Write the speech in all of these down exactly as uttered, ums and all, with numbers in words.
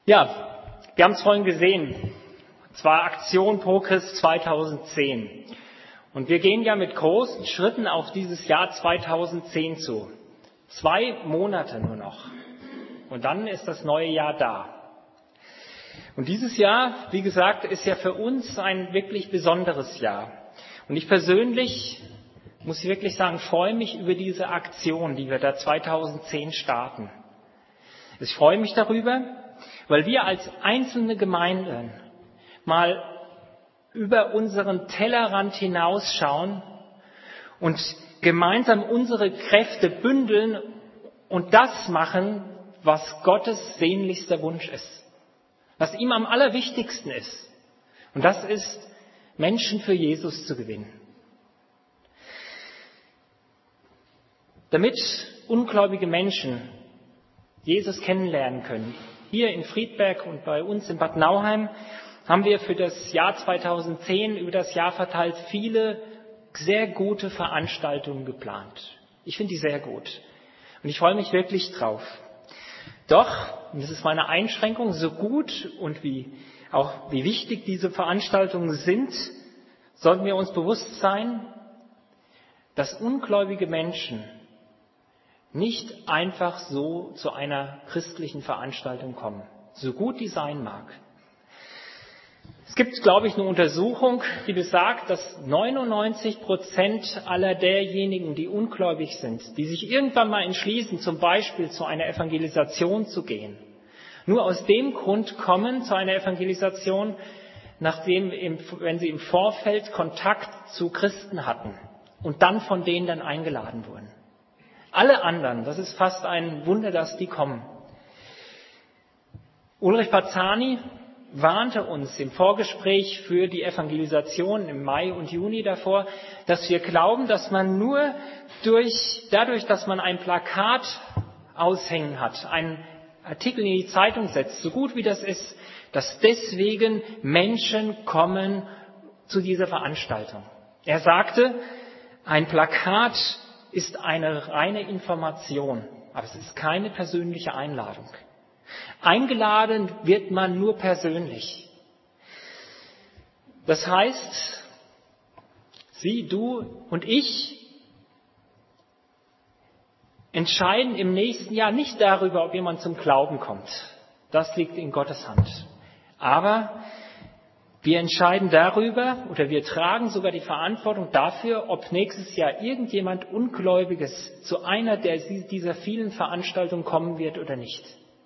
Ja, wir haben es vorhin gesehen. Und zwar Aktion ProChrist zweitausendzehn. Und wir gehen ja mit großen Schritten auf dieses Jahr zweitausendzehn zu. Zwei Monate nur noch. Und dann ist das neue Jahr da. Und dieses Jahr, wie gesagt, ist ja für uns ein wirklich besonderes Jahr. Und ich persönlich, muss ich wirklich sagen, freue mich über diese Aktion, die wir da zweitausendzehn starten. Ich freue mich darüber, weil wir als einzelne Gemeinden mal über unseren Tellerrand hinausschauen und gemeinsam unsere Kräfte bündeln und das machen, was Gottes sehnlichster Wunsch ist, was ihm am allerwichtigsten ist. Und das ist, Menschen für Jesus zu gewinnen. Damit ungläubige Menschen Jesus kennenlernen können, hier in Friedberg und bei uns in Bad Nauheim, haben wir für das Jahr zweitausendzehn über das Jahr verteilt viele sehr gute Veranstaltungen geplant. Ich finde die sehr gut. Und ich freue mich wirklich drauf. Doch, und das ist meine Einschränkung, so gut und wie auch wie wichtig diese Veranstaltungen sind, sollten wir uns bewusst sein, dass ungläubige Menschen nicht einfach so zu einer christlichen Veranstaltung kommen, so gut die sein mag. Es gibt, glaube ich, eine Untersuchung, die besagt, dass neunundneunzig Prozent aller derjenigen, die ungläubig sind, die sich irgendwann mal entschließen, zum Beispiel zu einer Evangelisation zu gehen, nur aus dem Grund kommen zu einer Evangelisation, nachdem, wenn sie im Vorfeld Kontakt zu Christen hatten und dann von denen dann eingeladen wurden. Alle anderen, das ist fast ein Wunder, dass die kommen. Ulrich Parzani warnte uns im Vorgespräch für die Evangelisation im Mai und Juni davor, dass wir glauben, dass man nur durch, dadurch, dass man ein Plakat aushängen hat, einen Artikel in die Zeitung setzt, so gut wie das ist, dass deswegen Menschen kommen zu dieser Veranstaltung. Er sagte, ein Plakat ist eine reine Information, aber es ist keine persönliche Einladung. Eingeladen wird man nur persönlich. Das heißt, Sie, du und ich entscheiden im nächsten Jahr nicht darüber, ob jemand zum Glauben kommt. Das liegt in Gottes Hand. Aber wir entscheiden darüber oder wir tragen sogar die Verantwortung dafür, ob nächstes Jahr irgendjemand Ungläubiges zu einer der, dieser vielen Veranstaltungen kommen wird oder nicht.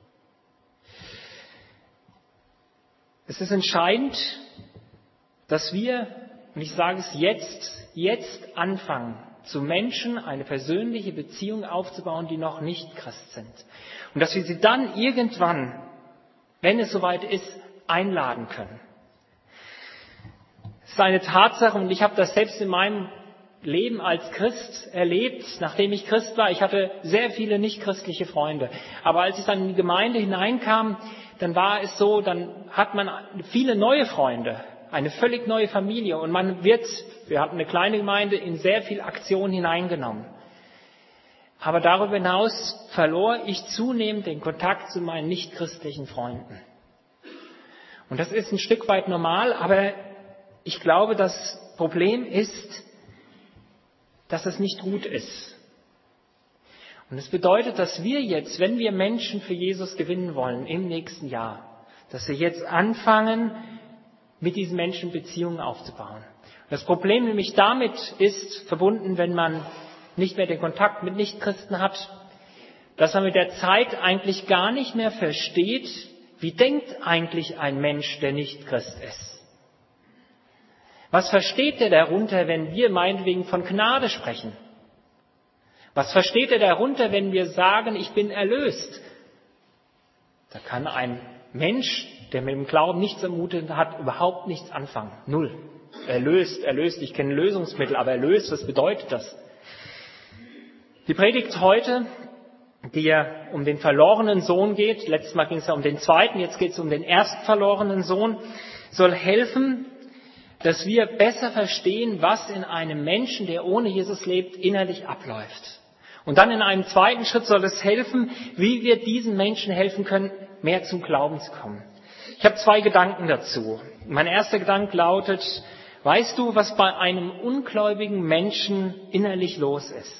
Es ist entscheidend, dass wir, und ich sage es jetzt, jetzt anfangen, zu Menschen eine persönliche Beziehung aufzubauen, die noch nicht Christ sind. Und dass wir sie dann irgendwann, wenn es soweit ist, einladen können. Es ist eine Tatsache, und ich habe das selbst in meinem Leben als Christ erlebt, nachdem ich Christ war. Ich hatte sehr viele nichtchristliche Freunde. Aber als ich dann in die Gemeinde hineinkam, dann war es so, dann hat man viele neue Freunde, eine völlig neue Familie. Und man wird, wir hatten eine kleine Gemeinde, in sehr viel Aktion hineingenommen. Aber darüber hinaus verlor ich zunehmend den Kontakt zu meinen nichtchristlichen Freunden. Und das ist ein Stück weit normal, aber ich glaube, das Problem ist, dass es nicht gut ist. Und es bedeutet, dass wir jetzt, wenn wir Menschen für Jesus gewinnen wollen im nächsten Jahr, dass wir jetzt anfangen, mit diesen Menschen Beziehungen aufzubauen. Und das Problem nämlich damit ist verbunden, wenn man nicht mehr den Kontakt mit Nichtchristen hat, dass man mit der Zeit eigentlich gar nicht mehr versteht, wie denkt eigentlich ein Mensch, der nicht Christ ist. Was versteht er darunter, wenn wir meinetwegen von Gnade sprechen? Was versteht er darunter, wenn wir sagen, ich bin erlöst? Da kann ein Mensch, der mit dem Glauben nichts am Hut hat, überhaupt nichts anfangen. Null. Erlöst, erlöst, ich kenne Lösungsmittel, aber erlöst, was bedeutet das? Die Predigt heute, die ja um den verlorenen Sohn geht, letztes Mal ging es ja um den zweiten, jetzt geht es um den ersten verlorenen Sohn, soll helfen, dass wir besser verstehen, was in einem Menschen, der ohne Jesus lebt, innerlich abläuft. Und dann in einem zweiten Schritt soll es helfen, wie wir diesen Menschen helfen können, mehr zum Glauben zu kommen. Ich habe zwei Gedanken dazu. Mein erster Gedanke lautet, weißt du, was bei einem ungläubigen Menschen innerlich los ist?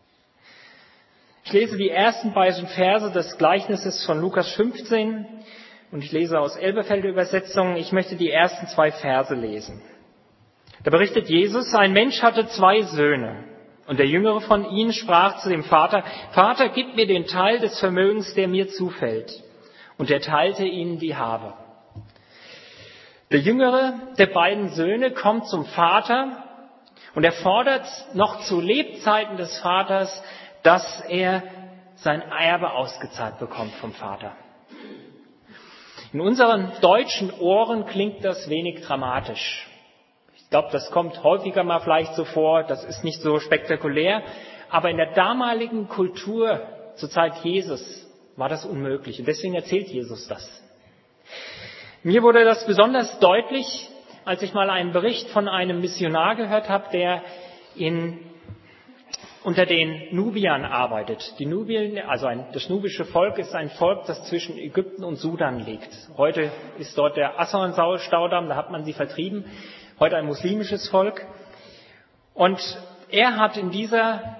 Ich lese die ersten beiden Verse des Gleichnisses von Lukas fünfzehn und ich lese aus Elberfelder Übersetzung. Ich möchte die ersten zwei Verse lesen. Da berichtet Jesus, ein Mensch hatte zwei Söhne und der jüngere von ihnen sprach zu dem Vater, Vater, gib mir den Teil des Vermögens, der mir zufällt. Und er teilte ihnen die Habe. Der jüngere der beiden Söhne kommt zum Vater und er fordert noch zu Lebzeiten des Vaters, dass er sein Erbe ausgezahlt bekommt vom Vater. In unseren deutschen Ohren klingt das wenig dramatisch. Ich glaube, das kommt häufiger mal vielleicht so vor, das ist nicht so spektakulär, aber in der damaligen Kultur zur Zeit Jesus war das unmöglich und deswegen erzählt Jesus das. Mir wurde das besonders deutlich, als ich mal einen Bericht von einem Missionar gehört habe, der in unter den Nubiern arbeitet. Die Nubien, also ein, das nubische Volk ist ein Volk, das zwischen Ägypten und Sudan liegt. Heute ist dort der Aswan-Staudamm, da hat man sie vertrieben. Heute ein muslimisches Volk. Und er hat in dieser,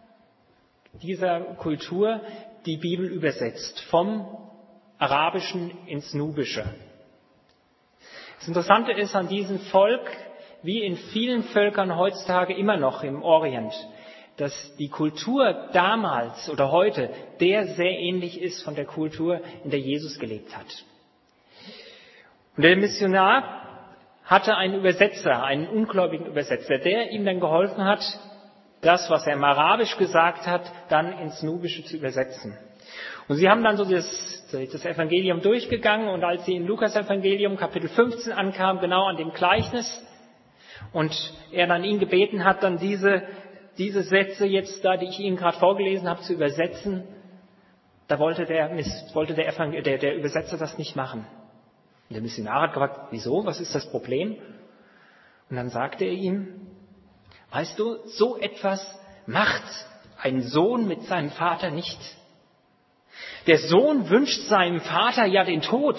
dieser Kultur die Bibel übersetzt, vom Arabischen ins Nubische. Das Interessante ist an diesem Volk, wie in vielen Völkern heutzutage immer noch im Orient, dass die Kultur damals oder heute der sehr ähnlich ist von der Kultur, in der Jesus gelebt hat. Und der Missionar hatte einen Übersetzer, einen ungläubigen Übersetzer, der ihm dann geholfen hat, das, was er im Arabisch gesagt hat, dann ins Nubische zu übersetzen. Und sie haben dann so das, das Evangelium durchgegangen und als sie in Lukas Evangelium Kapitel fünfzehn ankamen, genau an dem Gleichnis, und er dann ihn gebeten hat, dann diese Diese Sätze jetzt da, die ich Ihnen gerade vorgelesen habe, zu übersetzen, da wollte der, wollte der, der, der Übersetzer das nicht machen. Und der Missionar hat gefragt, wieso, was ist das Problem? Und dann sagte er ihm, weißt du, so etwas macht ein Sohn mit seinem Vater nicht. Der Sohn wünscht seinem Vater ja den Tod.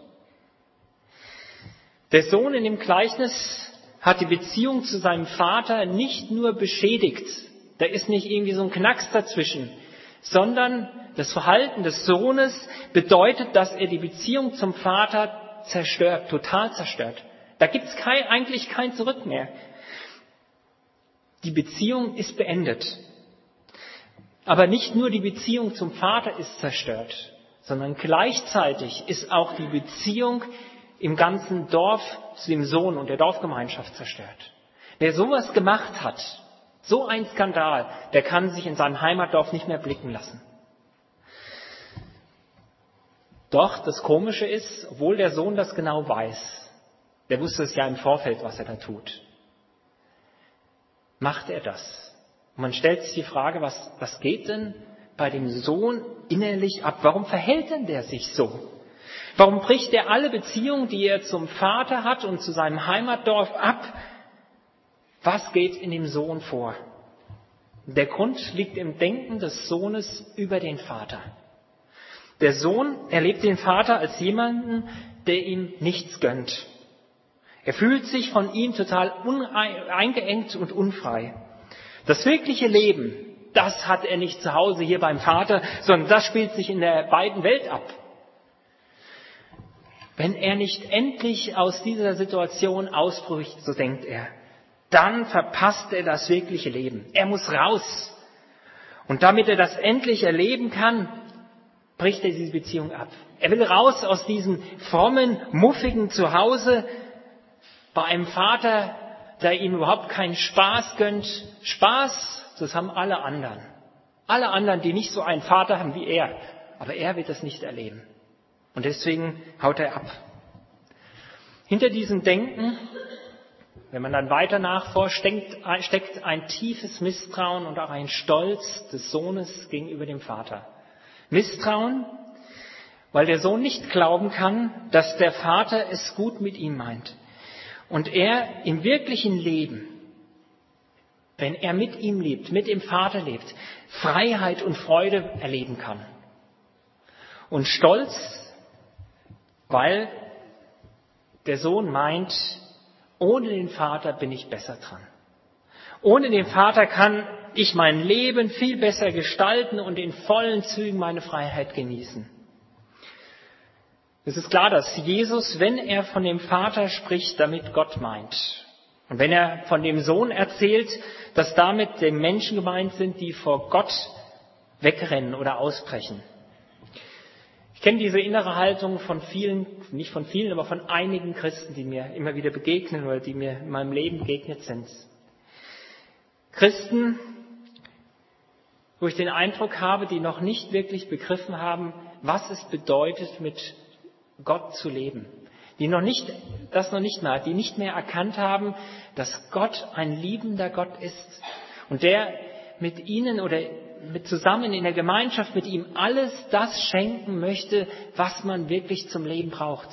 Der Sohn in dem Gleichnis hat die Beziehung zu seinem Vater nicht nur beschädigt, da ist nicht irgendwie so ein Knacks dazwischen, sondern das Verhalten des Sohnes bedeutet, dass er die Beziehung zum Vater zerstört, total zerstört. Da gibt es kein, eigentlich kein Zurück mehr. Die Beziehung ist beendet. Aber nicht nur die Beziehung zum Vater ist zerstört, sondern gleichzeitig ist auch die Beziehung im ganzen Dorf zu dem Sohn und der Dorfgemeinschaft zerstört. Wer sowas gemacht hat, so ein Skandal, der kann sich in seinem Heimatdorf nicht mehr blicken lassen. Doch das Komische ist, obwohl der Sohn das genau weiß, der wusste es ja im Vorfeld, was er da tut, macht er das. Und man stellt sich die Frage, was, was geht denn bei dem Sohn innerlich ab? Warum verhält denn der sich so? Warum bricht er alle Beziehungen, die er zum Vater hat und zu seinem Heimatdorf ab? Was geht in dem Sohn vor? Der Grund liegt im Denken des Sohnes über den Vater. Der Sohn erlebt den Vater als jemanden, der ihm nichts gönnt. Er fühlt sich von ihm total eingeengt und unfrei. Das wirkliche Leben, das hat er nicht zu Hause hier beim Vater, sondern das spielt sich in der weiten Welt ab. Wenn er nicht endlich aus dieser Situation ausbricht, so denkt er, dann verpasst er das wirkliche Leben. Er muss raus. Und damit er das endlich erleben kann, bricht er diese Beziehung ab. Er will raus aus diesem frommen, muffigen Zuhause bei einem Vater, der ihm überhaupt keinen Spaß gönnt. Spaß, das haben alle anderen. Alle anderen, die nicht so einen Vater haben wie er. Aber er wird das nicht erleben. Und deswegen haut er ab. Hinter diesem Denken, wenn man dann weiter nachforscht, steckt ein tiefes Misstrauen und auch ein Stolz des Sohnes gegenüber dem Vater. Misstrauen, weil der Sohn nicht glauben kann, dass der Vater es gut mit ihm meint. Und er im wirklichen Leben wenn er mit ihm lebt, mit dem Vater lebt, Freiheit und Freude erleben kann. Und Stolz, weil der Sohn meint, ohne den Vater bin ich besser dran. Ohne den Vater kann ich mein Leben viel besser gestalten und in vollen Zügen meine Freiheit genießen. Es ist klar, dass Jesus, wenn er von dem Vater spricht, damit Gott meint. Und wenn er von dem Sohn erzählt, dass damit die Menschen gemeint sind, die vor Gott wegrennen oder ausbrechen. Ich kenne diese innere Haltung von vielen, nicht von vielen, aber von einigen Christen, die mir immer wieder begegnen oder die mir in meinem Leben begegnet sind. Christen, wo ich den Eindruck habe, die noch nicht wirklich begriffen haben, was es bedeutet, mit Gott zu leben. Die noch nicht, das noch nicht mehr, die nicht mehr erkannt haben, dass Gott ein liebender Gott ist und der mit ihnen oder mit zusammen in der Gemeinschaft mit ihm alles das schenken möchte, was man wirklich zum Leben braucht.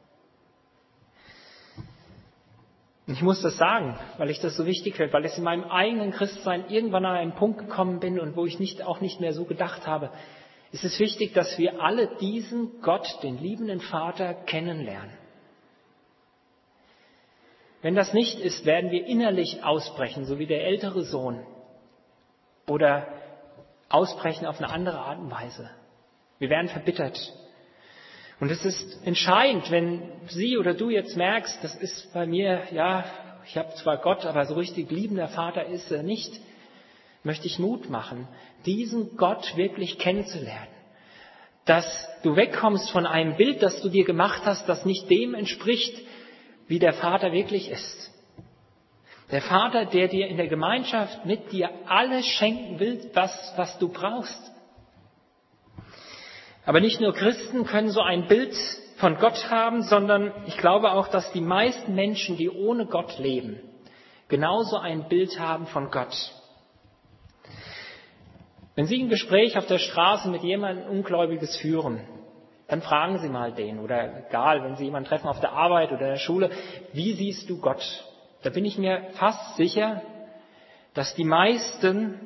Und ich muss das sagen, weil ich das so wichtig finde, weil es in meinem eigenen Christsein irgendwann an einen Punkt gekommen bin und wo ich nicht, auch nicht mehr so gedacht habe. Es ist wichtig, dass wir alle diesen Gott, den liebenden Vater, kennenlernen. Wenn das nicht ist, werden wir innerlich ausbrechen, so wie der ältere Sohn. Oder ausbrechen auf eine andere Art und Weise. Wir werden verbittert. Und es ist entscheidend, wenn Sie oder du jetzt merkst, das ist bei mir, ja, ich habe zwar Gott, aber so richtig liebender Vater ist er nicht, möchte ich Mut machen, diesen Gott wirklich kennenzulernen. Dass du wegkommst von einem Bild, das du dir gemacht hast, das nicht dem entspricht, wie der Vater wirklich ist. Der Vater, der dir in der Gemeinschaft mit dir alles schenken will, was, was du brauchst. Aber nicht nur Christen können so ein Bild von Gott haben, sondern ich glaube auch, dass die meisten Menschen, die ohne Gott leben, genauso ein Bild haben von Gott. Wenn Sie ein Gespräch auf der Straße mit jemandem Ungläubiges führen, dann fragen Sie mal den, oder egal, wenn Sie jemanden treffen auf der Arbeit oder in der Schule, wie siehst du Gott? Da bin ich mir fast sicher, dass die meisten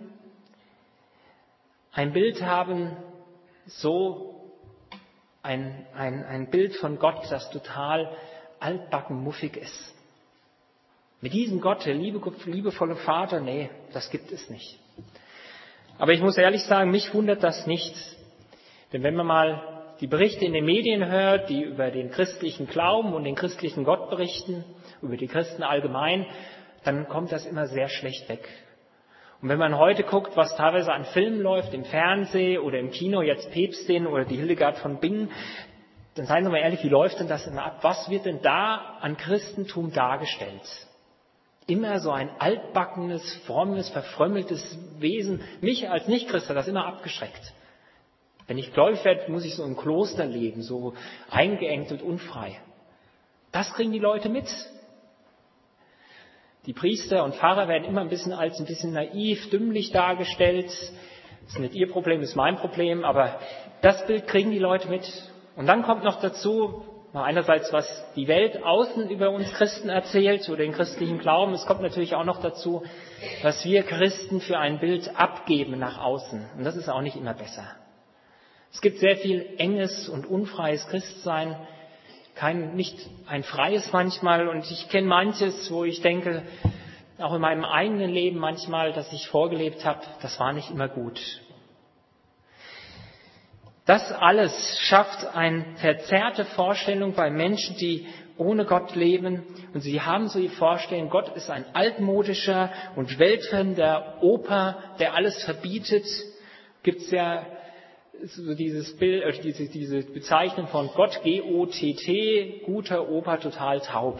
ein Bild haben, so ein, ein, ein Bild von Gott, das total altbacken muffig ist. Mit diesem Gott, der liebe, liebevolle Vater, nee, das gibt es nicht. Aber ich muss ehrlich sagen, mich wundert das nicht. Denn wenn man mal die Berichte in den Medien hört, die über den christlichen Glauben und den christlichen Gott berichten, über die Christen allgemein, dann kommt das immer sehr schlecht weg. Und wenn man heute guckt, was teilweise an Filmen läuft, im Fernsehen oder im Kino, jetzt Päpstin oder die Hildegard von Bingen, dann seien Sie mal ehrlich, wie läuft denn das immer ab? Was wird denn da an Christentum dargestellt? Immer so ein altbackenes, frommes, verfrömmeltes Wesen. Mich als Nichtchrist hat das immer abgeschreckt. Wenn ich gläubig werde, muss ich so im Kloster leben, so eingeengt und unfrei. Das kriegen die Leute mit. Die Priester und Pfarrer werden immer ein bisschen als ein bisschen naiv, dümmlich dargestellt. Das ist nicht ihr Problem, das ist mein Problem, aber das Bild kriegen die Leute mit. Und dann kommt noch dazu, mal einerseits, was die Welt außen über uns Christen erzählt oder den christlichen Glauben. Es kommt natürlich auch noch dazu, was wir Christen für ein Bild abgeben nach außen. Und das ist auch nicht immer besser. Es gibt sehr viel enges und unfreies Christsein, kein, nicht ein freies manchmal. Und ich kenne manches, wo ich denke, auch in meinem eigenen Leben manchmal, dass ich vorgelebt habe, das war nicht immer gut. Das alles schafft eine verzerrte Vorstellung bei Menschen, die ohne Gott leben. Und sie haben so die Vorstellung, Gott ist ein altmodischer und weltfremder Opa, der alles verbietet. Gibt es ja so dieses Bild, äh, diese, diese Bezeichnung von Gott, G O T T, guter Opa, total taub.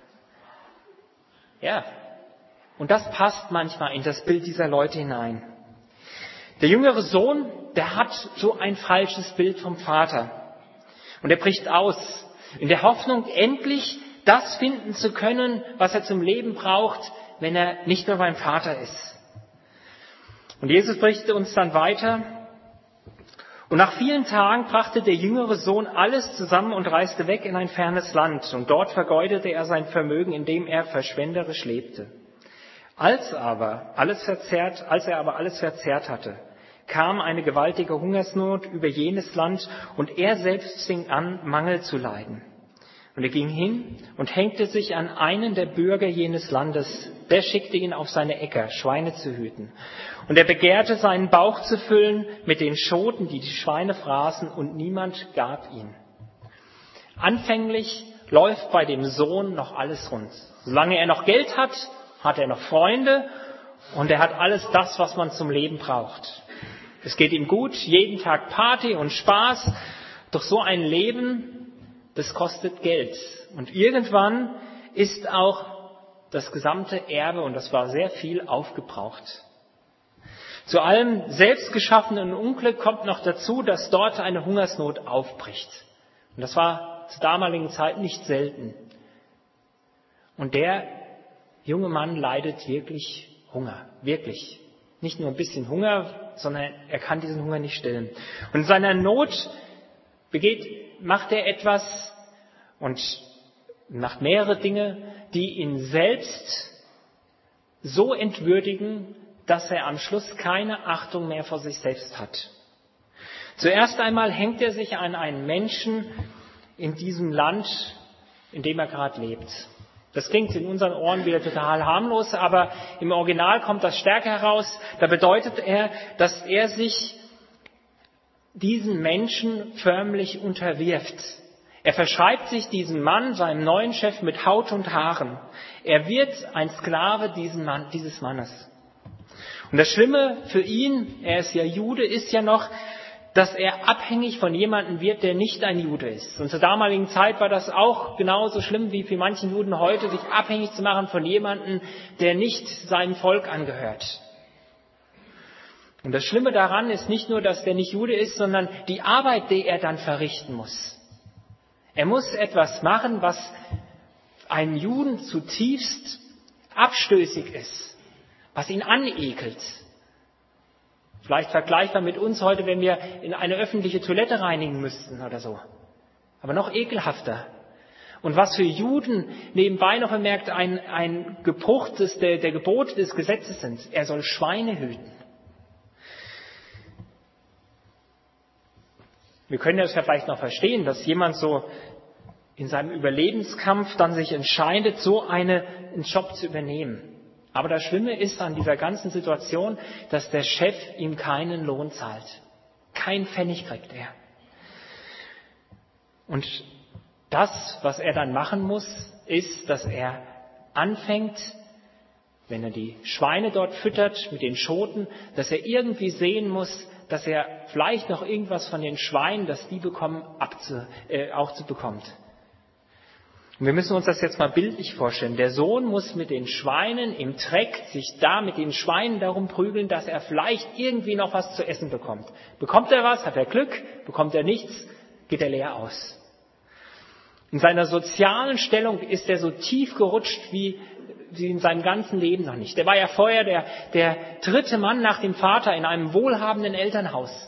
Ja, und das passt manchmal in das Bild dieser Leute hinein. Der jüngere Sohn, der hat so ein falsches Bild vom Vater. Und er bricht aus, in der Hoffnung, endlich das finden zu können, was er zum Leben braucht, wenn er nicht mehr beim Vater ist. Und Jesus berichtet uns dann weiter. Und nach vielen Tagen brachte der jüngere Sohn alles zusammen und reiste weg in ein fernes Land. Und dort vergeudete er sein Vermögen, indem er verschwenderisch lebte. Als aber alles verzehrt, als er aber alles verzehrt hatte, kam eine gewaltige Hungersnot über jenes Land und er selbst fing an, Mangel zu leiden. Und er ging hin und hängte sich an einen der Bürger jenes Landes. Der schickte ihn auf seine Äcker, Schweine zu hüten. Und er begehrte, seinen Bauch zu füllen mit den Schoten, die die Schweine fraßen, und niemand gab ihn. Anfänglich läuft bei dem Sohn noch alles rund. Solange er noch Geld hat, hat er noch Freunde und er hat alles das, was man zum Leben braucht. Es geht ihm gut, jeden Tag Party und Spaß. Doch so ein Leben, das kostet Geld. Und irgendwann ist auch das gesamte Erbe, und das war sehr viel, aufgebraucht. Zu allem selbstgeschaffenen Unglück kommt noch dazu, dass dort eine Hungersnot aufbricht. Und das war zur damaligen Zeit nicht selten. Und der junge Mann leidet wirklich Hunger, wirklich. Nicht nur ein bisschen Hunger, sondern er kann diesen Hunger nicht stillen. Und in seiner Not begeht, macht er etwas und macht mehrere Dinge, die ihn selbst so entwürdigen, dass er am Schluss keine Achtung mehr vor sich selbst hat. Zuerst einmal hängt er sich an einen Menschen in diesem Land, in dem er gerade lebt. Das klingt in unseren Ohren wieder total harmlos, aber im Original kommt das stärker heraus. Da bedeutet er, dass er sich diesen Menschen förmlich unterwirft. Er verschreibt sich diesem Mann, seinem neuen Chef, mit Haut und Haaren. Er wird ein Sklave diesen Mann, dieses Mannes. Und das Schlimme für ihn, er ist ja Jude, ist ja noch, dass er abhängig von jemandem wird, der nicht ein Jude ist. Und zur damaligen Zeit war das auch genauso schlimm wie für manchen Juden heute, sich abhängig zu machen von jemandem, der nicht seinem Volk angehört. Und das Schlimme daran ist nicht nur, dass der nicht Jude ist, sondern die Arbeit, die er dann verrichten muss. Er muss etwas machen, was einem Juden zutiefst abstößig ist, was ihn anekelt. Vielleicht vergleichbar mit uns heute, wenn wir in eine öffentliche Toilette reinigen müssten oder so. Aber noch ekelhafter. Und was für Juden nebenbei noch bemerkt ein, ein Gebruch des, der, der Gebote des Gesetzes sind. Er soll Schweine hüten. Wir können das ja vielleicht noch verstehen, dass jemand so in seinem Überlebenskampf dann sich entscheidet, so eine, einen Job zu übernehmen. Aber das Schlimme ist an dieser ganzen Situation, dass der Chef ihm keinen Lohn zahlt. Kein Pfennig kriegt er. Und das, was er dann machen muss, ist, dass er anfängt, wenn er die Schweine dort füttert mit den Schoten, dass er irgendwie sehen muss, dass er vielleicht noch irgendwas von den Schweinen, das die bekommen, abzu, äh, auch zu bekommt. Und wir müssen uns das jetzt mal bildlich vorstellen. Der Sohn muss mit den Schweinen im Dreck sich da mit den Schweinen darum prügeln, dass er vielleicht irgendwie noch was zu essen bekommt. Bekommt er was, hat er Glück. Bekommt er nichts, geht er leer aus. In seiner sozialen Stellung ist er so tief gerutscht wie, wie in seinem ganzen Leben noch nicht. Der war ja vorher der, der dritte Mann nach dem Vater in einem wohlhabenden Elternhaus.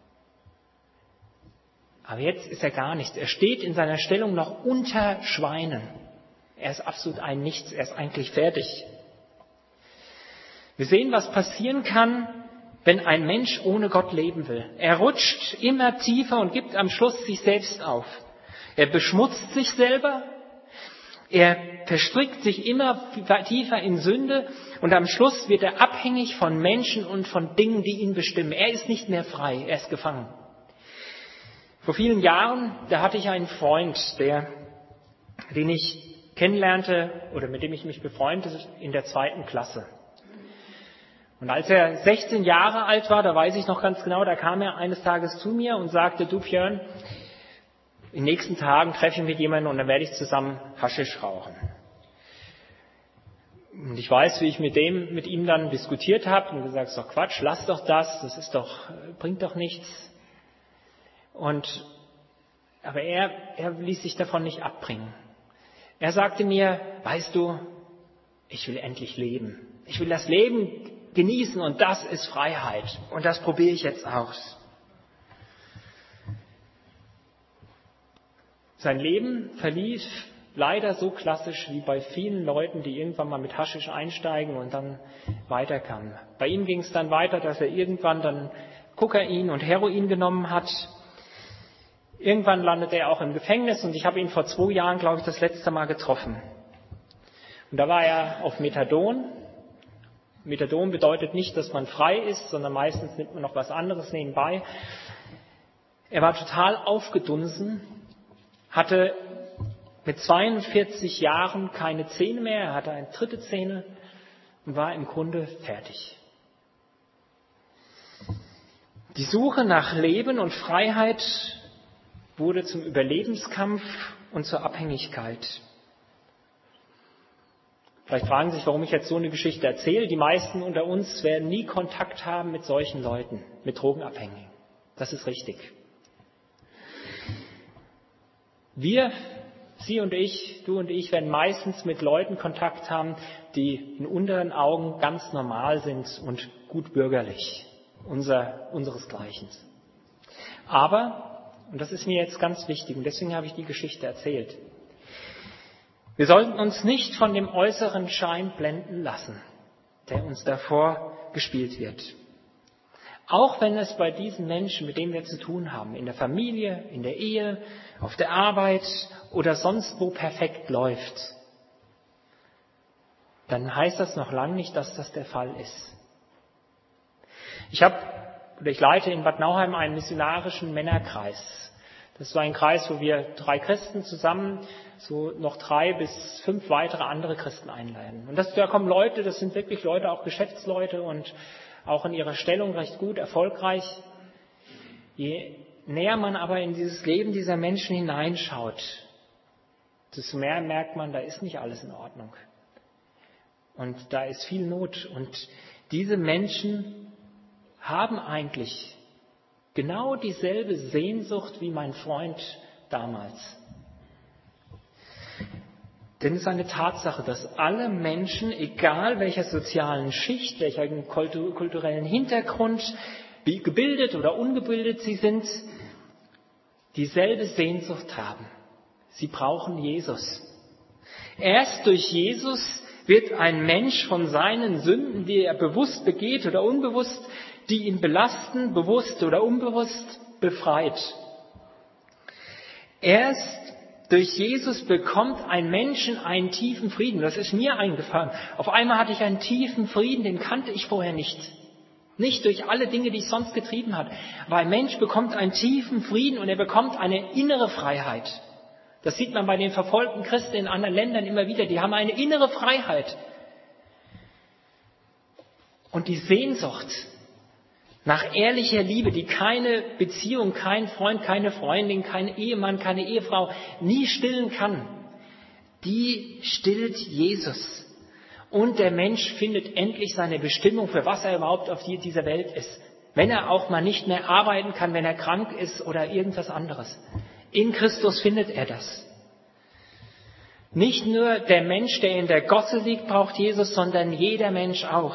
Aber jetzt ist er gar nichts. Er steht in seiner Stellung noch unter Schweinen. Er ist absolut ein Nichts. Er ist eigentlich fertig. Wir sehen, was passieren kann, wenn ein Mensch ohne Gott leben will. Er rutscht immer tiefer und gibt am Schluss sich selbst auf. Er beschmutzt sich selber. Er verstrickt sich immer tiefer in Sünde. Und am Schluss wird er abhängig von Menschen und von Dingen, die ihn bestimmen. Er ist nicht mehr frei. Er ist gefangen. Vor vielen Jahren, da hatte ich einen Freund, der, den ich kennenlernte oder mit dem ich mich befreundete in der zweiten Klasse. Und als er sechzehn Jahre alt war, da weiß ich noch ganz genau, da kam er eines Tages zu mir und sagte, du Björn, in den nächsten Tagen treffe ich mit jemandem und dann werde ich zusammen Haschisch rauchen. Und ich weiß, wie ich mit dem, mit ihm dann diskutiert habe und gesagt, das ist doch Quatsch, lass doch das, das ist doch, bringt doch nichts. Und, aber er, er ließ sich davon nicht abbringen. Er sagte mir, weißt du, ich will endlich leben. Ich will das Leben genießen und das ist Freiheit. Und das probiere ich jetzt aus. Sein Leben verlief leider so klassisch wie bei vielen Leuten, die irgendwann mal mit Haschisch einsteigen und dann weiterkamen. Bei ihm ging es dann weiter, dass er irgendwann dann Kokain und Heroin genommen hat. Irgendwann landete er auch im Gefängnis und ich habe ihn vor zwei Jahren, glaube ich, das letzte Mal getroffen. Und da war er auf Methadon. Methadon bedeutet nicht, dass man frei ist, sondern meistens nimmt man noch was anderes nebenbei. Er war total aufgedunsen, hatte mit zweiundvierzig Jahren keine Zähne mehr, er hatte eine dritte Zähne und war im Grunde fertig. Die Suche nach Leben und Freiheit wurde zum Überlebenskampf und zur Abhängigkeit. Vielleicht fragen Sie sich, warum ich jetzt so eine Geschichte erzähle. Die meisten unter uns werden nie Kontakt haben mit solchen Leuten, mit Drogenabhängigen. Das ist richtig. Wir, Sie und ich, du und ich, werden meistens mit Leuten Kontakt haben, die in unseren Augen ganz normal sind und gut bürgerlich, unser, unseresgleichen. Aber, und das ist mir jetzt ganz wichtig, und deswegen habe ich die Geschichte erzählt, wir sollten uns nicht von dem äußeren Schein blenden lassen, der uns davor gespielt wird. Auch wenn es bei diesen Menschen, mit denen wir zu tun haben, in der Familie, in der Ehe, auf der Arbeit oder sonst wo perfekt läuft, dann heißt das noch lange nicht, dass das der Fall ist. Ich habe, oder ich leite in Bad Nauheim einen missionarischen Männerkreis. Das war ein Kreis, wo wir drei Christen zusammen so noch drei bis fünf weitere andere Christen einladen. Und das, da kommen Leute, das sind wirklich Leute, auch Geschäftsleute und auch in ihrer Stellung recht gut, erfolgreich. Je näher man aber in dieses Leben dieser Menschen hineinschaut, desto mehr merkt man, da ist nicht alles in Ordnung. Und da ist viel Not. Und diese Menschen haben eigentlich genau dieselbe Sehnsucht wie mein Freund damals. Denn es ist eine Tatsache, dass alle Menschen, egal welcher sozialen Schicht, welchem kulturellen Hintergrund, wie gebildet oder ungebildet sie sind, dieselbe Sehnsucht haben. Sie brauchen Jesus. Erst durch Jesus wird ein Mensch von seinen Sünden, die er bewusst begeht oder unbewusst, die ihn belasten, bewusst oder unbewusst, befreit. Erst durch Jesus bekommt ein Menschen einen tiefen Frieden. Das ist mir eingefallen. Auf einmal hatte ich einen tiefen Frieden, den kannte ich vorher nicht. Nicht durch alle Dinge, die ich sonst getrieben habe. Aber ein Mensch bekommt einen tiefen Frieden und er bekommt eine innere Freiheit. Das sieht man bei den verfolgten Christen in anderen Ländern immer wieder. Die haben eine innere Freiheit. Und die Sehnsucht nach ehrlicher Liebe, die keine Beziehung, kein Freund, keine Freundin, kein Ehemann, keine Ehefrau nie stillen kann, die stillt Jesus. Und der Mensch findet endlich seine Bestimmung, für was er überhaupt auf dieser Welt ist. Wenn er auch mal nicht mehr arbeiten kann, wenn er krank ist oder irgendwas anderes. In Christus findet er das. Nicht nur der Mensch, der in der Gosse liegt, braucht Jesus, sondern jeder Mensch auch.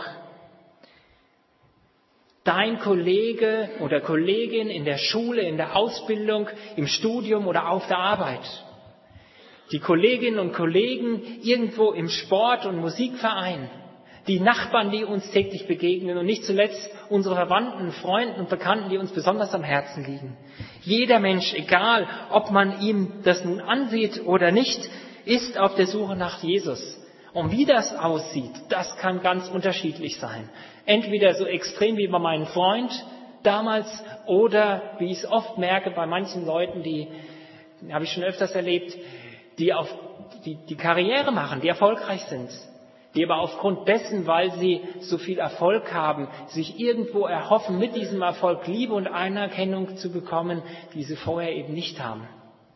Dein Kollege oder Kollegin in der Schule, in der Ausbildung, im Studium oder auf der Arbeit. Die Kolleginnen und Kollegen irgendwo im Sport- und Musikverein. Die Nachbarn, die uns täglich begegnen und nicht zuletzt unsere Verwandten, Freunden und Bekannten, die uns besonders am Herzen liegen. Jeder Mensch, egal ob man ihm das nun ansieht oder nicht, ist auf der Suche nach Jesus. Und wie das aussieht, das kann ganz unterschiedlich sein. Entweder so extrem wie bei meinem Freund damals oder, wie ich es oft merke, bei manchen Leuten, die, habe ich schon öfters erlebt, die auf die, die Karriere machen, die erfolgreich sind, die aber aufgrund dessen, weil sie so viel Erfolg haben, sich irgendwo erhoffen, mit diesem Erfolg Liebe und Anerkennung zu bekommen, die sie vorher eben nicht haben.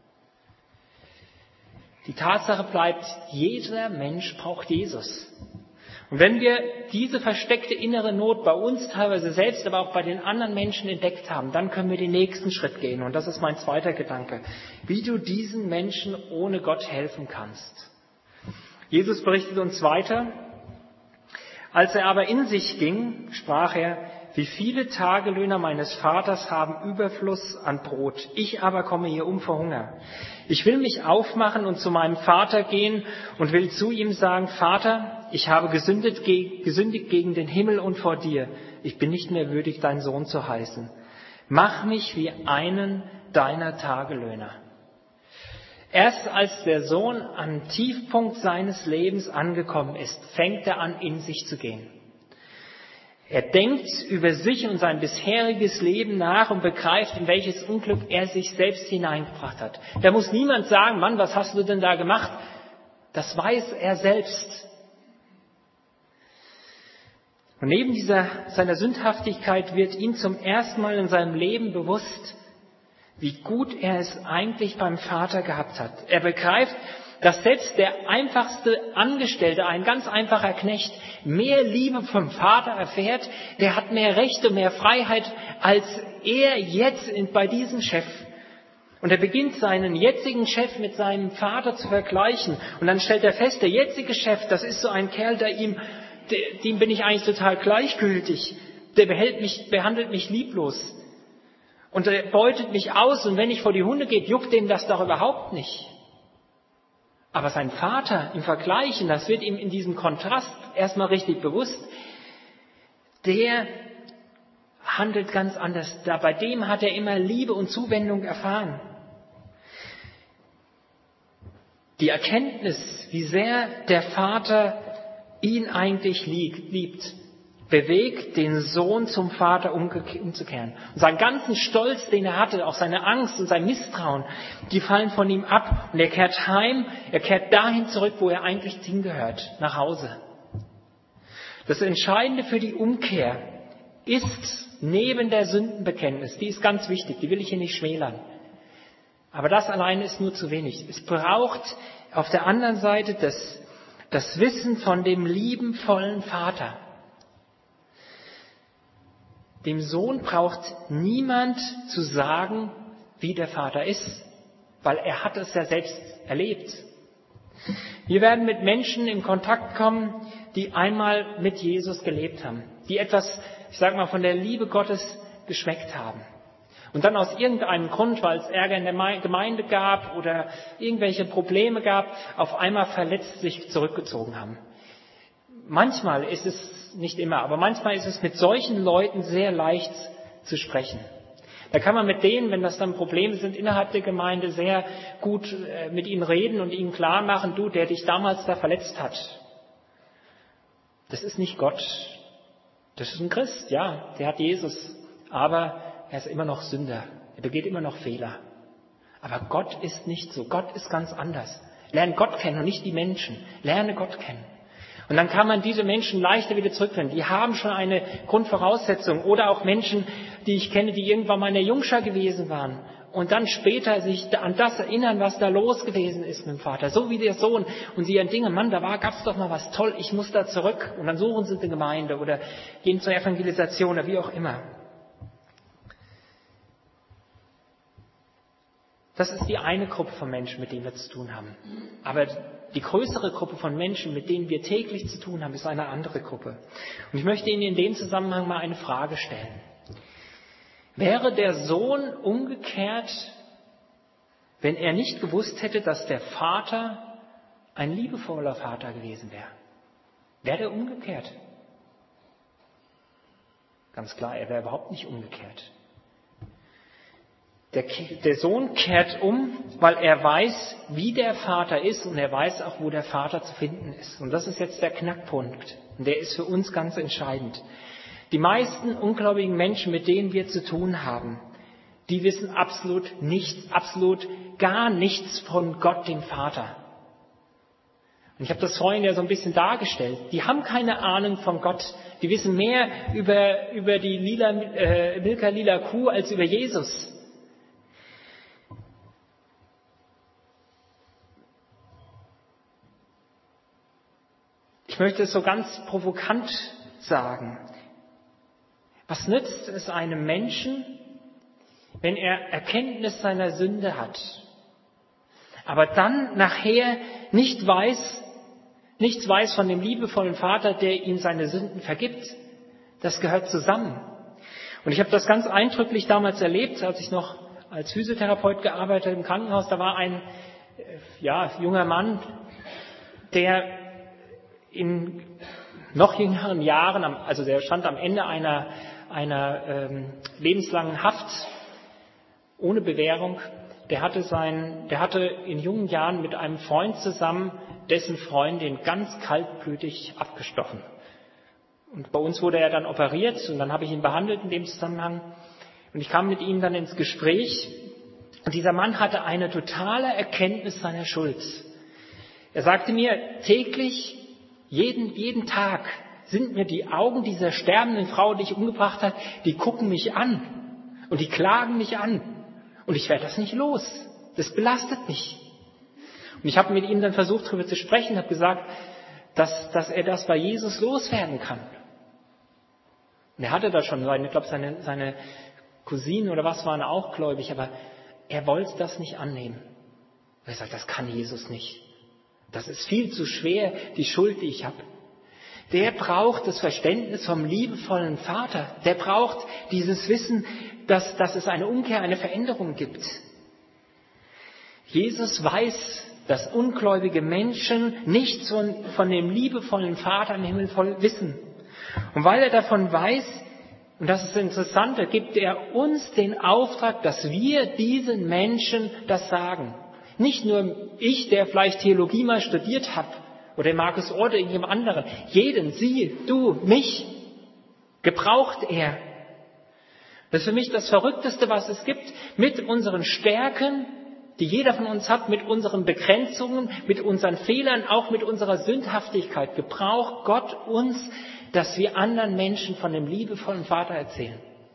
Die Tatsache bleibt, jeder Mensch braucht Jesus. Und wenn wir diese versteckte innere Not bei uns teilweise selbst, aber auch bei den anderen Menschen entdeckt haben, dann können wir den nächsten Schritt gehen. Und das ist mein zweiter Gedanke, wie du diesen Menschen ohne Gott helfen kannst. Jesus berichtet uns weiter. Als er aber in sich ging, sprach er, wie viele Tagelöhner meines Vaters haben Überfluss an Brot. Ich aber komme hier um vor Hunger. Ich will mich aufmachen und zu meinem Vater gehen und will zu ihm sagen, Vater, ich habe gesündigt, gesündigt gegen den Himmel und vor dir. Ich bin nicht mehr würdig, dein Sohn zu heißen. Mach mich wie einen deiner Tagelöhner. Erst als der Sohn am Tiefpunkt seines Lebens angekommen ist, fängt er an, in sich zu gehen. Er denkt über sich und sein bisheriges Leben nach und begreift, in welches Unglück er sich selbst hineingebracht hat. Da muss niemand sagen, Mann, was hast du denn da gemacht? Das weiß er selbst. Und neben dieser, seiner Sündhaftigkeit wird ihm zum ersten Mal in seinem Leben bewusst, wie gut er es eigentlich beim Vater gehabt hat. Er begreift, dass selbst der einfachste Angestellte, ein ganz einfacher Knecht, mehr Liebe vom Vater erfährt, der hat mehr Rechte, mehr Freiheit als er jetzt bei diesem Chef. Und er beginnt seinen jetzigen Chef mit seinem Vater zu vergleichen. Und dann stellt er fest, der jetzige Chef, das ist so ein Kerl, der ihm, dem bin ich eigentlich total gleichgültig. Der behält mich, behandelt mich lieblos. Und er beutet mich aus. Und wenn ich vor die Hunde gehe, juckt dem das doch überhaupt nicht. Aber sein Vater im Vergleichen, das wird ihm in diesem Kontrast erstmal richtig bewusst, der handelt ganz anders. Da, bei dem hat er immer Liebe und Zuwendung erfahren. Die Erkenntnis, wie sehr der Vater ihn eigentlich liebt, bewegt den Sohn zum Vater umzukehren. Und seinen ganzen Stolz, den er hatte, auch seine Angst und sein Misstrauen, die fallen von ihm ab. Und er kehrt heim, er kehrt dahin zurück, wo er eigentlich hingehört, nach Hause. Das Entscheidende für die Umkehr ist neben der Sündenbekenntnis, die ist ganz wichtig, die will ich hier nicht schmälern. Aber das alleine ist nur zu wenig. Es braucht auf der anderen Seite das, das Wissen von dem liebenvollen Vater. Dem Sohn braucht niemand zu sagen, wie der Vater ist, weil er hat es ja selbst erlebt. Wir werden mit Menschen in Kontakt kommen, die einmal mit Jesus gelebt haben, die etwas, ich sage mal, von der Liebe Gottes geschmeckt haben. Und dann aus irgendeinem Grund, weil es Ärger in der Gemeinde gab oder irgendwelche Probleme gab, auf einmal verletzt sich zurückgezogen haben. Manchmal ist es, nicht immer, aber manchmal ist es mit solchen Leuten sehr leicht zu sprechen. Da kann man mit denen, wenn das dann Probleme sind, innerhalb der Gemeinde sehr gut mit ihnen reden und ihnen klar machen, du, der dich damals da verletzt hat, das ist nicht Gott. Das ist ein Christ, ja, der hat Jesus, aber er ist immer noch Sünder. Er begeht immer noch Fehler. Aber Gott ist nicht so. Gott ist ganz anders. Lerne Gott kennen und nicht die Menschen. Lerne Gott kennen. Und dann kann man diese Menschen leichter wieder zurückfinden. Die haben schon eine Grundvoraussetzung. Oder auch Menschen, die ich kenne, die irgendwann mal in der Jungschar gewesen waren. Und dann später sich an das erinnern, was da los gewesen ist mit dem Vater. So wie der Sohn. Und sie denken, Mann, da war, gab's doch mal was toll, ich muss da zurück. Und dann suchen sie eine Gemeinde oder gehen zur Evangelisation oder wie auch immer. Das ist die eine Gruppe von Menschen, mit denen wir zu tun haben. Aber die größere Gruppe von Menschen, mit denen wir täglich zu tun haben, ist eine andere Gruppe. Und ich möchte Ihnen in dem Zusammenhang mal eine Frage stellen. Wäre der Sohn umgekehrt, wenn er nicht gewusst hätte, dass der Vater ein liebevoller Vater gewesen wäre? Wäre der umgekehrt? Ganz klar, er wäre überhaupt nicht umgekehrt. Der, der Sohn kehrt um, weil er weiß, wie der Vater ist und er weiß auch, wo der Vater zu finden ist. Und das ist jetzt der Knackpunkt. Und der ist für uns ganz entscheidend. Die meisten ungläubigen Menschen, mit denen wir zu tun haben, die wissen absolut nichts, absolut gar nichts von Gott, dem Vater. Und ich habe das vorhin ja so ein bisschen dargestellt. Die haben keine Ahnung von Gott. Die wissen mehr über, über die lila, äh, Milka lila Kuh als über Jesus. Ich möchte es so ganz provokant sagen. Was nützt es einem Menschen, wenn er Erkenntnis seiner Sünde hat, aber dann nachher nicht weiß, nichts weiß von dem liebevollen Vater, der ihm seine Sünden vergibt? Das gehört zusammen. Und ich habe das ganz eindrücklich damals erlebt, als ich noch als Physiotherapeut gearbeitet habe im Krankenhaus. Da war ein ja, junger Mann, der in noch jüngeren Jahren, also der stand am Ende einer, einer ähm, lebenslangen Haft ohne Bewährung. Der hatte, sein, der hatte in jungen Jahren mit einem Freund zusammen dessen Freundin ganz kaltblütig abgestochen. Und bei uns wurde er dann operiert und dann habe ich ihn behandelt in dem Zusammenhang. Und ich kam mit ihm dann ins Gespräch. Und dieser Mann hatte eine totale Erkenntnis seiner Schuld. Er sagte mir, täglich, jeden, jeden Tag sind mir die Augen dieser sterbenden Frau, die ich umgebracht habe, die gucken mich an und die klagen mich an. Und ich werde das nicht los. Das belastet mich. Und ich habe mit ihm dann versucht, darüber zu sprechen, habe gesagt, dass, dass er das bei Jesus loswerden kann. Und er hatte da schon seine, ich glaube, seine, seine Cousinen oder was waren auch gläubig, aber er wollte das nicht annehmen. Er sagt, das kann Jesus nicht. Das ist viel zu schwer, die Schuld, die ich habe. Der braucht das Verständnis vom liebevollen Vater. Der braucht dieses Wissen, dass, dass es eine Umkehr, eine Veränderung gibt. Jesus weiß, dass ungläubige Menschen nichts von, von dem liebevollen Vater im Himmel voll wissen. Und weil er davon weiß, und das ist interessant, da gibt er uns den Auftrag, dass wir diesen Menschen das sagen. Nicht nur ich, der vielleicht Theologie mal studiert habe, oder Markus Ohr oder irgendjemand anderen. Jeden, Sie, du, mich, gebraucht er. Das ist für mich das Verrückteste, was es gibt. Mit unseren Stärken, die jeder von uns hat, mit unseren Begrenzungen, mit unseren Fehlern, auch mit unserer Sündhaftigkeit, gebraucht Gott uns, dass wir anderen Menschen von dem liebevollen Vater erzählen.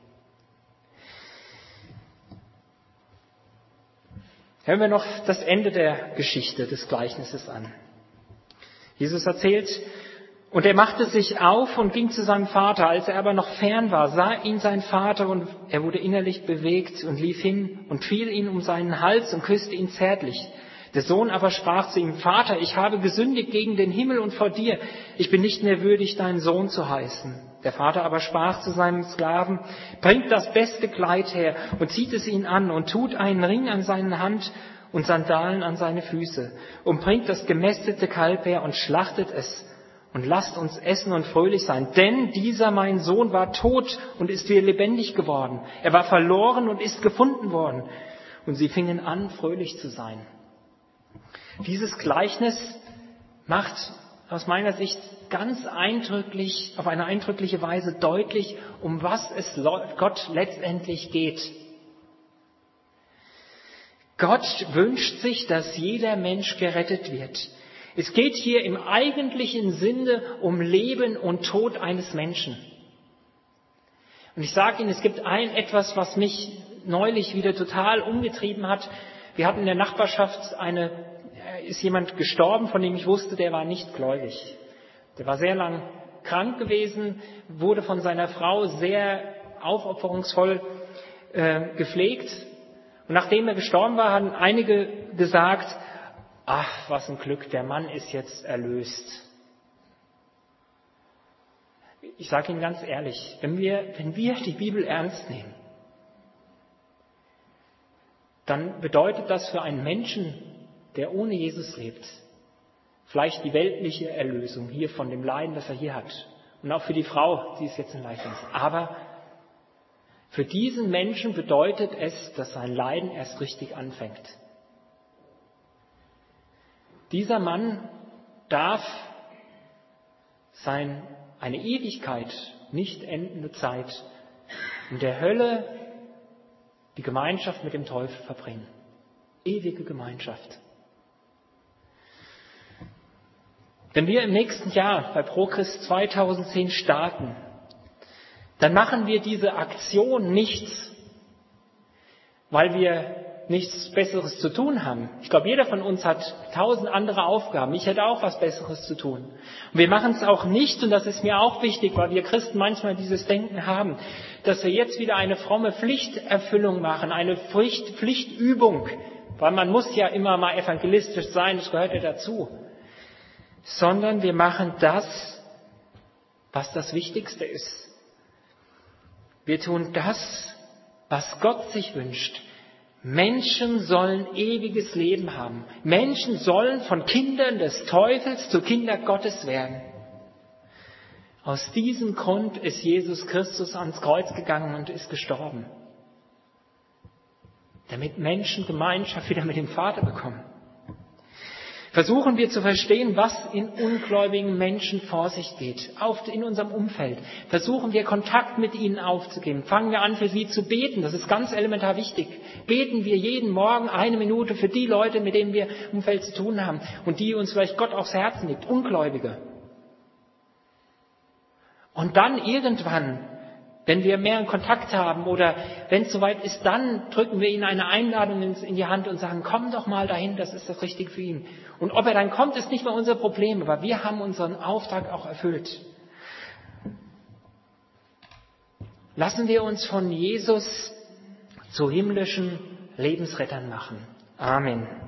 Hören wir noch das Ende der Geschichte des Gleichnisses an. Jesus erzählt, und er machte sich auf und ging zu seinem Vater. Als er aber noch fern war, sah ihn sein Vater und er wurde innerlich bewegt und lief hin und fiel ihn um seinen Hals und küsste ihn zärtlich. Der Sohn aber sprach zu ihm, Vater, ich habe gesündigt gegen den Himmel und vor dir. Ich bin nicht mehr würdig, deinen Sohn zu heißen. Der Vater aber sprach zu seinem Sklaven, bringt das beste Kleid her und zieht es ihn an und tut einen Ring an seine Hand und Sandalen an seine Füße und bringt das gemästete Kalb her und schlachtet es und lasst uns essen und fröhlich sein. Denn dieser mein Sohn war tot und ist wieder lebendig geworden. Er war verloren und ist gefunden worden. Und sie fingen an, fröhlich zu sein. Dieses Gleichnis macht aus meiner Sicht ganz eindrücklich, auf eine eindrückliche Weise deutlich, um was es Gott letztendlich geht. Gott wünscht sich, dass jeder Mensch gerettet wird. Es geht hier im eigentlichen Sinne um Leben und Tod eines Menschen. Und ich sage Ihnen, es gibt ein etwas, was mich neulich wieder total umgetrieben hat. Wir hatten in der Nachbarschaft eine, ist jemand gestorben, von dem ich wusste, der war nicht gläubig. Der war sehr lang krank gewesen, wurde von seiner Frau sehr aufopferungsvoll äh, gepflegt. Und nachdem er gestorben war, haben einige gesagt, ach, was ein Glück, der Mann ist jetzt erlöst. Ich sage Ihnen ganz ehrlich, wenn wir, wenn wir die Bibel ernst nehmen, dann bedeutet das für einen Menschen, der ohne Jesus lebt, vielleicht die weltliche Erlösung hier von dem Leiden, das er hier hat. Und auch für die Frau, die ist jetzt in Leid ist. Aber für diesen Menschen bedeutet es, dass sein Leiden erst richtig anfängt. Dieser Mann darf sein, eine Ewigkeit, nicht endende Zeit in der Hölle die Gemeinschaft mit dem Teufel verbringen. Ewige Gemeinschaft. Wenn wir im nächsten Jahr bei ProChrist zweitausendzehn starten, dann machen wir diese Aktion nicht, weil wir nichts Besseres zu tun haben. Ich glaube, jeder von uns hat tausend andere Aufgaben. Ich hätte auch was Besseres zu tun. Und wir machen es auch nicht, und das ist mir auch wichtig, weil wir Christen manchmal dieses Denken haben, dass wir jetzt wieder eine fromme Pflichterfüllung machen, eine Pflicht, Pflichtübung, weil man muss ja immer mal evangelistisch sein, das gehört ja dazu. Sondern wir machen das, was das Wichtigste ist. Wir tun das, was Gott sich wünscht. Menschen sollen ewiges Leben haben. Menschen sollen von Kindern des Teufels zu Kindern Gottes werden. Aus diesem Grund ist Jesus Christus ans Kreuz gegangen und ist gestorben. Damit Menschen Gemeinschaft wieder mit dem Vater bekommen. Versuchen wir zu verstehen, was in ungläubigen Menschen vor sich geht, auch in unserem Umfeld. Versuchen wir Kontakt mit ihnen aufzugeben. Fangen wir an, für sie zu beten. Das ist ganz elementar wichtig. Beten wir jeden Morgen eine Minute für die Leute, mit denen wir im Umfeld zu tun haben und die uns vielleicht Gott aufs Herz legt, Ungläubige. Und dann irgendwann, wenn wir mehr Kontakt haben oder wenn es soweit ist, dann drücken wir ihnen eine Einladung in die Hand und sagen, komm doch mal dahin, das ist das Richtige für ihn. Und ob er dann kommt, ist nicht mehr unser Problem, aber wir haben unseren Auftrag auch erfüllt. Lassen wir uns von Jesus zu himmlischen Lebensrettern machen. Amen.